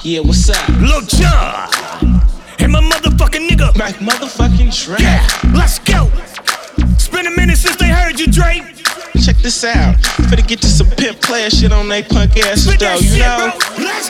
Yeah, what's up? Lil Jon and my motherfucking nigga Mac motherfucking Dre. Yeah, let's go. It's been a minute since they heard you, Dre. Check this out. Finna get to some pimp player shit on they punk asses Spit though, that you shit, know? bro. Let's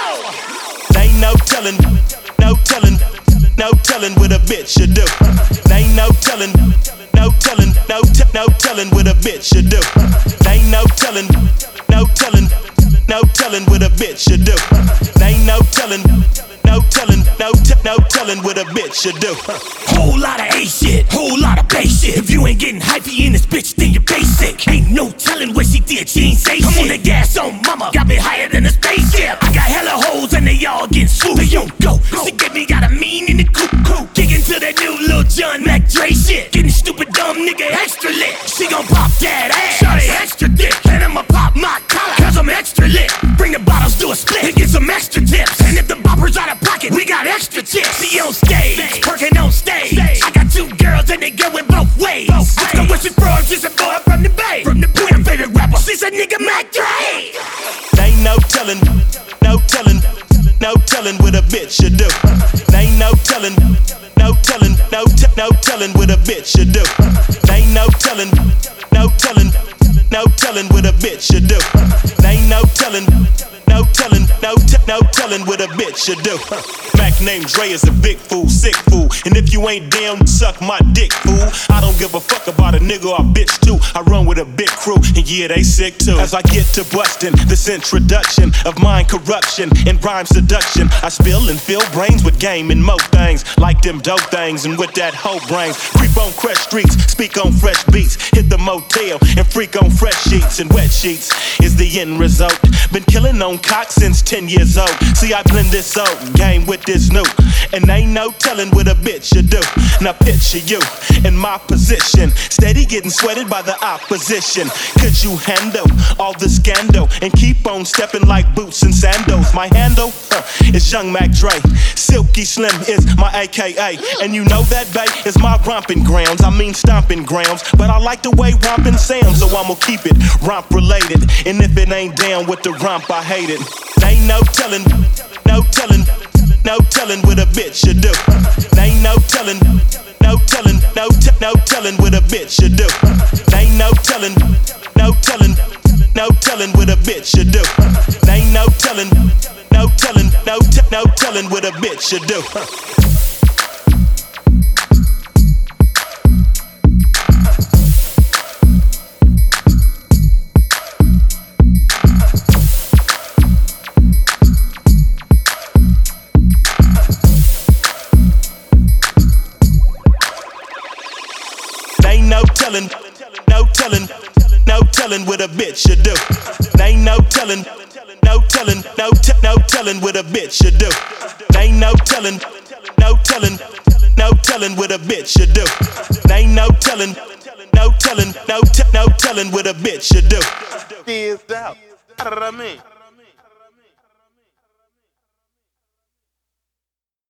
go. Ain't no telling, no telling, no telling what a bitch should do. Ain't no telling, no telling, no telling what a bitch should do. Ain't no telling, no telling, no telling what a bitch should do. Ain't no telling, no telling, no telling what a bitch should do. Whole lot of A shit, whole lot of bass shit. If you ain't getting hypey in this bitch, then you're basic. Ain't no telling what she did, she ain't say shit. I'm on the gas on mama, got me higher than a spaceship. I got hella hoes and they all getting swooped. They don't go, she get me got a mean in the coop. Kicking to that new Lil Jon Mac Dre shit. Getting stupid dumb nigga extra lit. She gon' pop that ass, shawty extra dick. And I'ma pop my collar, cause I'm extra lit. Bring the bottles to a split and get some extra tips. And if the bopper's out of pocket, we got extra tips. See on stage, perking on stage. I got two girls and they going both ways. Ask her what she from, she's a boy from the Bay. From the Bay, her favorite rapper, she's a nigga Mac Dre. Ain't no telling, no telling, no telling what a bitch should do. Ain't no telling, no telling, no telling what a bitch should do. Ain't no telling, no telling, no telling what a bitch should do. Ain't no telling, no telling, no telling what a bitch should do. Mac named Dre is a big fool, sick fool. And if you ain't down, suck my dick, fool. I don't give a fuck about a nigga or a bitch too. I run with a big crew, and yeah, they sick too. As I get to bustin', this introduction of mind corruption and rhyme seduction, I spill and fill brains with game and mo things, like them dope things and with that hoe brains. Creep on fresh streets, speak on fresh beats, hit the motel and freak on fresh sheets and wet sheets is the end result. Been killing on cock since 10 years old. See, I blend this old game with this new, and ain't no telling what a bitch should do. Now picture you in my position, steady getting sweated by the opposition. Could you handle all the scandal and keep on stepping like boots and sandals? My handle is Young Mac Dre. Silky Slim is my AKA, and you know that bay is my romping grounds. I mean stomping grounds, but I like the way romping sounds, so I'ma keep it romp related. And if it ain't down with the romp, I hate it. Ain't no telling, no telling, no telling what a bitch should do. Ain't no telling, no telling, no telling what a bitch should do. Ain't no telling, no telling, no telling what a bitch should do. Ain't no telling, no telling, no telling what a bitch should do. Ain't no telling, no telling, no telling what a bitch should do. Ain't no telling, no telling, no telling what a bitch should do. Ain't no telling, no telling, no telling what a bitch should do. Ain't no telling, no telling, no telling what a bitch should do. Out. What I mean?